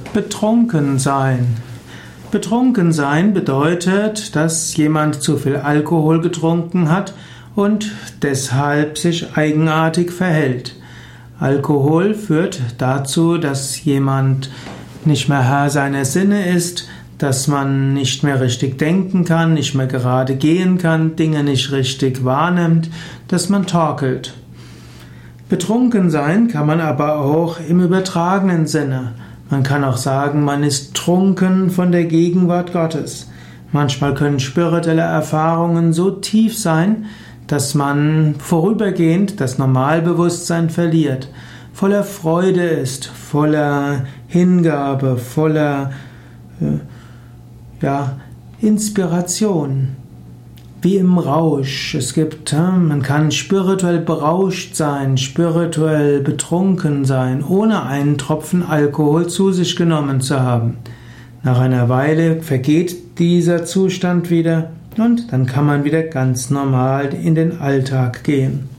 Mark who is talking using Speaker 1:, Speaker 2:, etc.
Speaker 1: Betrunken sein. Betrunken sein bedeutet, dass jemand zu viel Alkohol getrunken hat und deshalb sich eigenartig verhält. Alkohol führt dazu, dass jemand nicht mehr Herr seiner Sinne ist, dass man nicht mehr richtig denken kann, nicht mehr gerade gehen kann, Dinge nicht richtig wahrnimmt, dass man torkelt. Betrunken sein kann man aber auch im übertragenen Sinne. Man kann auch sagen, man ist trunken von der Gegenwart Gottes. Manchmal können spirituelle Erfahrungen so tief sein, dass man vorübergehend das Normalbewusstsein verliert, voller Freude ist, voller Hingabe, voller Inspiration. Wie im Rausch. Man kann spirituell berauscht sein, spirituell betrunken sein, ohne einen Tropfen Alkohol zu sich genommen zu haben. Nach einer Weile vergeht dieser Zustand wieder und dann kann man wieder ganz normal in den Alltag gehen.